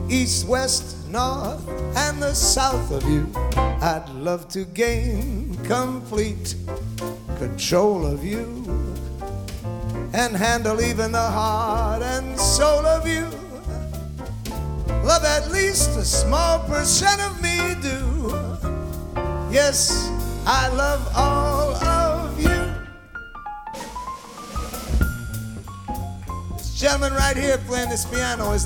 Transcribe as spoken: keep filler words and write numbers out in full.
east, west, north, and the south of you. I'd love to gain complete control of you and handle even the heart and soul of you. Love at least a small percent of me do. Yes, I love all of you. This gentleman right here playing this piano is